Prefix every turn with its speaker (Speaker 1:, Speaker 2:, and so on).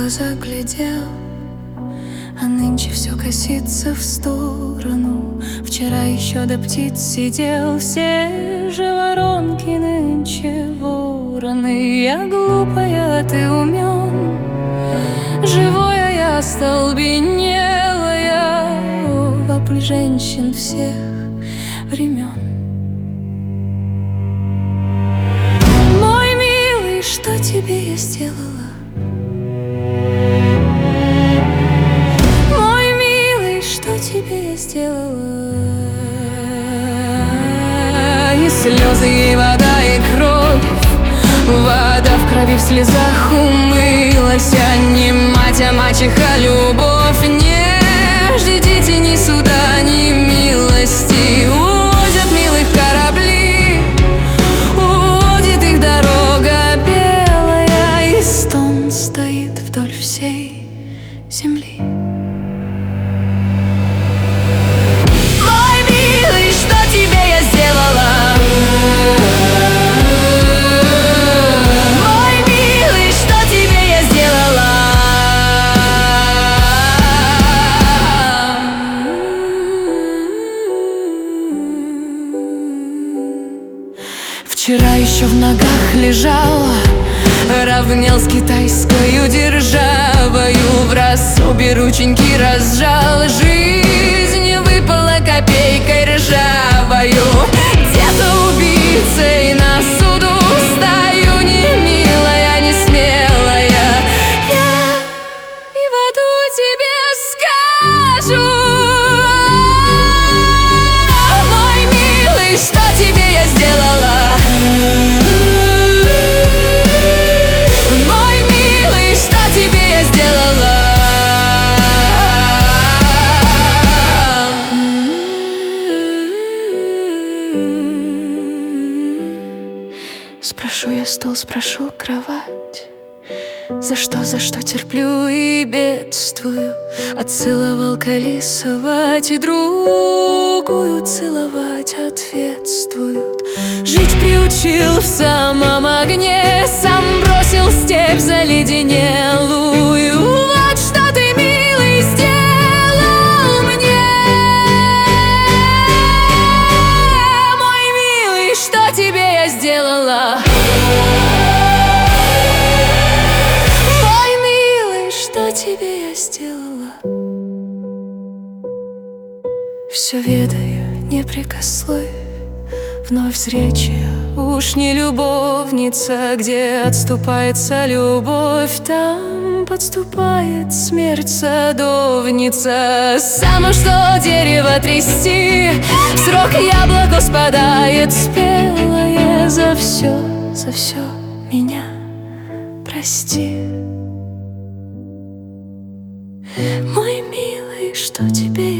Speaker 1: глаза глядел, а нынче все косится в сторону. Вчера еще до птиц сидел, все же воронки нынче вороны. Я глупая, а ты умен, живое я остолбенелая, вопль женщин всех времен. Мой милый, что тебе я сделала? Тебе я сделала? И слезы, и вода, и кровь. Вода в крови, в слезах умылась. А не мать, а мачеха любовь. Не ждите ни суда, ни милости. Увозят милых корабли, уводит их дорога белая. И стон стоит вдоль всей земли. Вчера еще в ногах лежала, равнял с китайскою державою. В раз обе рученьки разжал, жизнь выпала копейкой ржавою. Где-то убийцей на суду стою, не милая, не смелая. Я и в аду тебе скажу: мой милый, что тебе я сделала? Спрошу я стол, спрошу кровать. За что терплю и бедствую? Отцеловал колесовать и другую целовать ответствуют. Жить приучил в самом огне, сам бросил степь заледенелую. Вот что ты, милый, сделал мне. Мой милый, что тебе я сделала? Мой милый, что тебе я сделала? Все ведаю, не прикословь, вновь зречья, уж не любовница. Где отступается любовь, там подступает смерть садовница. Само что дерево трясти, срок яблоко спадает спелое. За все меня прости. Мой милый, что тебе